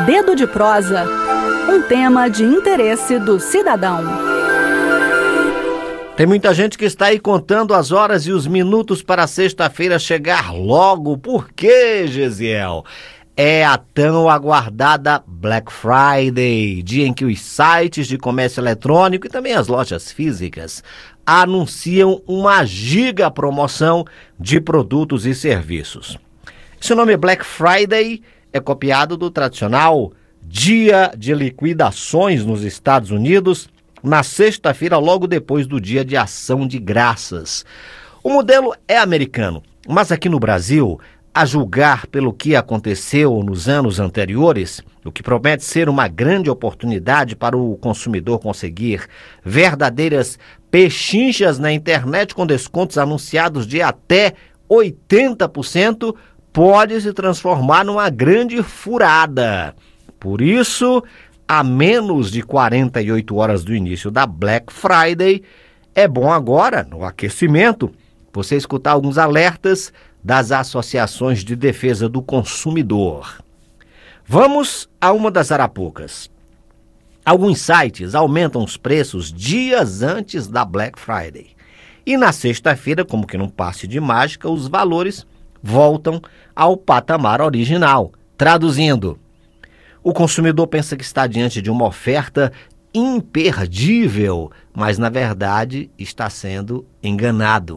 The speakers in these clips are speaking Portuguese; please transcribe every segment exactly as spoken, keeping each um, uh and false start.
Dedo de prosa. Um tema de interesse do cidadão. Tem muita gente que está aí contando as horas e os minutos para a sexta-feira chegar logo. Por quê, Gesiel? É a tão aguardada Black Friday, dia em que os sites de comércio eletrônico e também as lojas físicas anunciam uma giga promoção de produtos e serviços. Esse nome Black Friday é copiado do tradicional Dia de Liquidações nos Estados Unidos, na sexta-feira, logo depois do Dia de Ação de Graças. O modelo é americano, mas aqui no Brasil, a julgar pelo que aconteceu nos anos anteriores, o que promete ser uma grande oportunidade para o consumidor conseguir verdadeiras pechinchas na internet com descontos anunciados de até oitenta por cento, pode se transformar numa grande furada. Por isso, a menos de quarenta e oito horas do início da Black Friday, é bom agora, no aquecimento, você escutar alguns alertas das associações de defesa do consumidor. Vamos a uma das arapucas. Alguns sites aumentam os preços dias antes da Black Friday. E na sexta-feira, como que num passe de mágica, os valores voltam ao patamar original. Traduzindo, o consumidor pensa que está diante de uma oferta imperdível, mas na verdade está sendo enganado.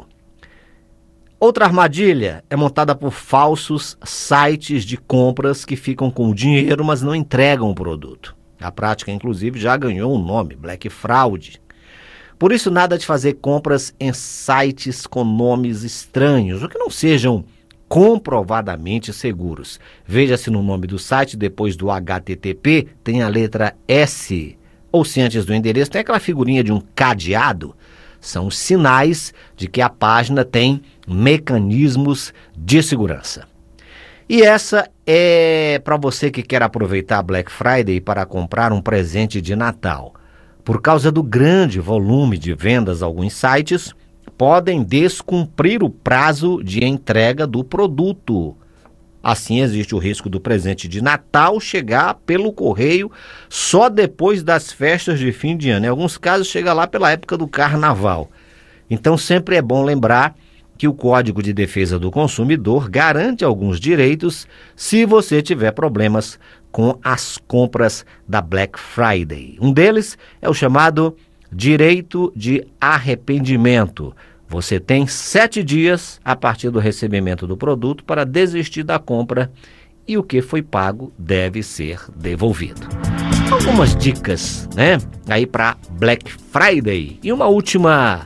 Outra armadilha é montada por falsos sites de compras que ficam com o dinheiro, mas não entregam o produto. A prática, inclusive, já ganhou um nome, Black Fraud. Por isso, nada de fazer compras em sites com nomes estranhos, ou que não sejam comprovadamente seguros. Veja se no nome do site, depois do H T T P, tem a letra S. Ou se antes do endereço tem aquela figurinha de um cadeado. São os sinais de que a página tem mecanismos de segurança. E essa é para você que quer aproveitar a Black Friday para comprar um presente de Natal. Por causa do grande volume de vendas, alguns sites podem descumprir o prazo de entrega do produto. Assim, existe o risco do presente de Natal chegar pelo correio só depois das festas de fim de ano. Em alguns casos, chega lá pela época do carnaval. Então, sempre é bom lembrar que o Código de Defesa do Consumidor garante alguns direitos se você tiver problemas com as compras da Black Friday. Um deles é o chamado direito de arrependimento. Você tem sete dias a partir do recebimento do produto para desistir da compra e o que foi pago deve ser devolvido. Algumas dicas, né, aí para Black Friday. E uma última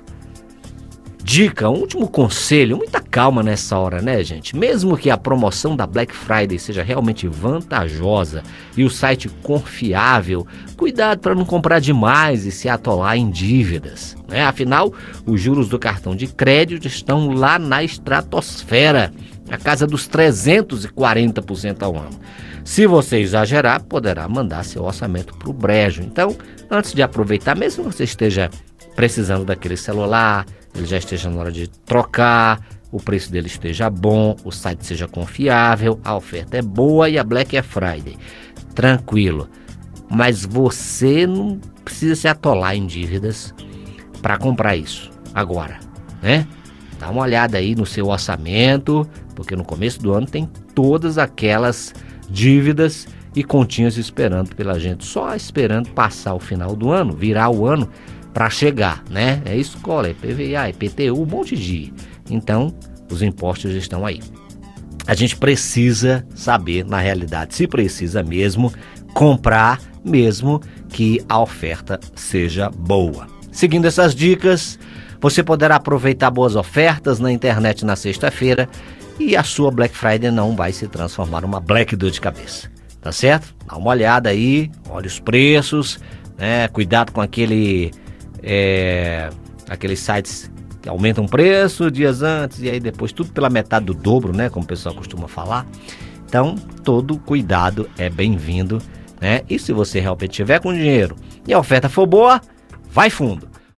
dica, um último conselho, muita calma nessa hora, né, gente? Mesmo que a promoção da Black Friday seja realmente vantajosa e o site confiável, cuidado para não comprar demais e se atolar em dívidas, né? Afinal, os juros do cartão de crédito estão lá na estratosfera, na casa dos trezentos e quarenta por cento ao ano. Se você exagerar, poderá mandar seu orçamento para o brejo. Então, antes de aproveitar, mesmo que você esteja precisando daquele celular, ele já esteja na hora de trocar, o preço dele esteja bom, o site seja confiável, a oferta é boa e a Black é Friday. Tranquilo, mas você não precisa se atolar em dívidas para comprar isso agora, né? Dá uma olhada aí no seu orçamento, porque no começo do ano tem todas aquelas dívidas e continhas esperando pela gente, só esperando passar o final do ano, virar o ano, para chegar, né? É escola, é P V A, é P T U, um monte de... Então, os impostos estão aí. A gente precisa saber, na realidade, se precisa mesmo comprar, mesmo que a oferta seja boa. Seguindo essas dicas, você poderá aproveitar boas ofertas na internet na sexta-feira e a sua Black Friday não vai se transformar numa Black dor de cabeça. Tá certo? Dá uma olhada aí, olha os preços, né? Cuidado com aquele... É, aqueles sites que aumentam o preço dias antes e aí depois tudo pela metade do dobro, né, como o pessoal costuma falar. Então, todo cuidado é bem-vindo, né? E se você realmente tiver com dinheiro e a oferta for boa, vai fundo.